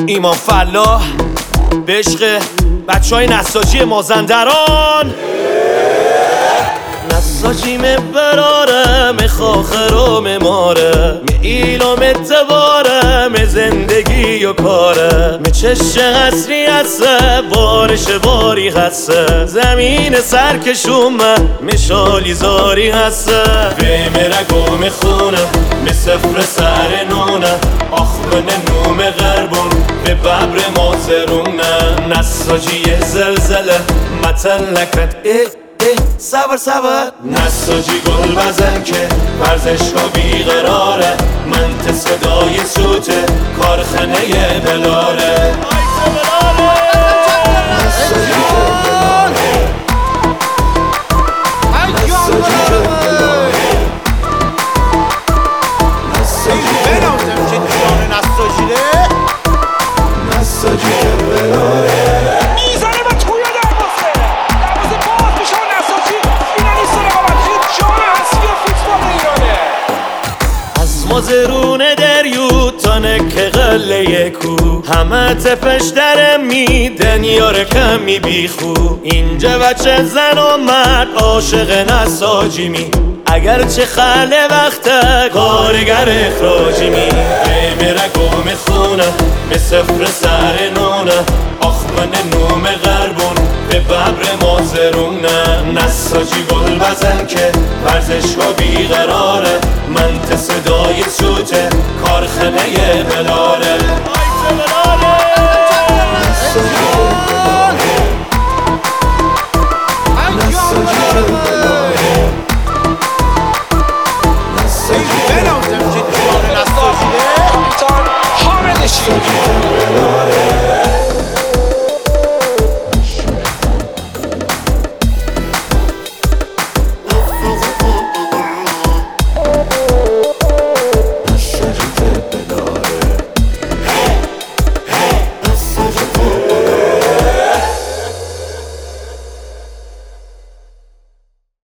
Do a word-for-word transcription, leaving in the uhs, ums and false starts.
ایمان فلاح به عشق بچه های نساجی مازندران. نساجی می براره می خاخر و می ماره می ایلام اتباره می زندگی و کاره می چشه حسری هسته بارش باری هسته زمین سرکشومه می شالی زاری هسته به می رگو می خونه می سفر سر نونه آخ من نوم غربون به ببر مازرونه. نساجی زلزله متن لکت اه صبر صبر نساجی گل بزن که ورزشگاه بیقراره منت صدای سوته کارخانه بلاره. نساجی که بلاره نساجی که بلاره نساجی که بلاره نساجی که بلاره مازرون دریو تا نک قله کو همه تپش در میدن یار کمی بیخو اینجا بچه زن و مرد عاشق نساجی می اگرچه خله وقته کارگر اخراجی می به رگو میخونه به سفر سر نونه آخ من نوم غربون به ببر مازرونه. نساجی گل بزن که ورزشگاه بیقراره منت صدای سوته کارخانه بلاره.